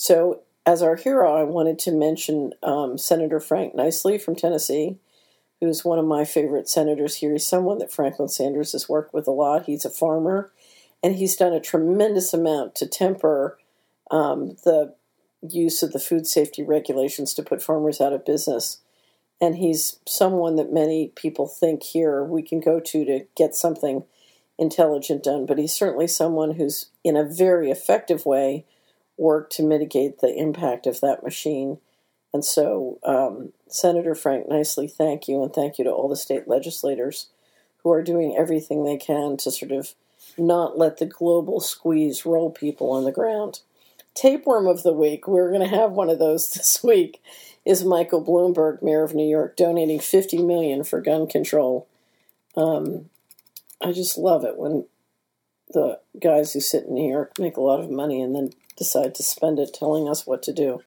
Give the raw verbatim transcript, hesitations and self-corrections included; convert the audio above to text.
So as our hero, I wanted to mention um, Senator Frank Nicely from Tennessee, who's one of my favorite senators here. He's someone that Franklin Sanders has worked with a lot. He's a farmer, and he's done a tremendous amount to temper um, the use of the food safety regulations to put farmers out of business. And he's someone that many people think here we can go to to get something intelligent done. But he's certainly someone who's, in a very effective way, worked to mitigate the impact of that machine. And so, um, Senator Frank Nicely, thank you, and thank you to all the state legislators who are doing everything they can to sort of not let the global squeeze roll people on the ground. Tapeworm of the week, we're going to have one of those this week, is Michael Bloomberg, mayor of New York, donating fifty million dollars for gun control. Um, I just love it when the guys who sit in New York make a lot of money and then decide to spend it telling us what to do.